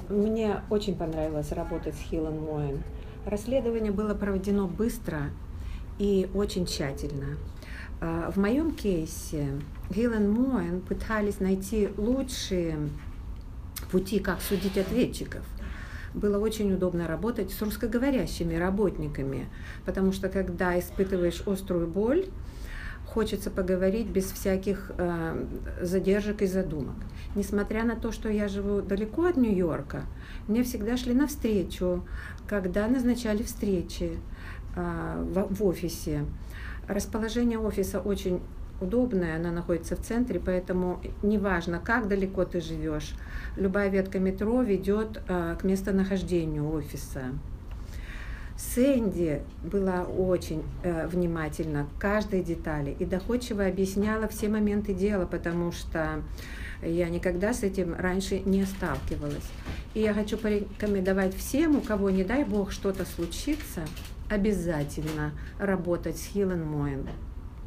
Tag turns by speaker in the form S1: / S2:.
S1: Мне очень понравилось работать с Хилен Моэн. Расследование было проведено быстро и очень тщательно. В моем кейсе Хилен Моэн пытались найти лучшие пути, как судить ответчиков. Было очень удобно работать с русскоговорящими работниками, потому что когда испытываешь острую боль, хочется поговорить без всяких задержек и задумок. Несмотря на то, что я живу далеко от Нью-Йорка, мне всегда шли навстречу, когда назначали встречи в офисе. Расположение офиса очень удобное, она находится в центре, поэтому неважно, как далеко ты живешь, любая ветка метро ведет к местонахождению офиса. Сэнди была очень внимательна к каждой детали и доходчиво объясняла все моменты дела, потому что я никогда с этим раньше не сталкивалась. И я хочу порекомендовать всем, у кого, не дай бог, что-то случится, обязательно работать с Хилен Моэн.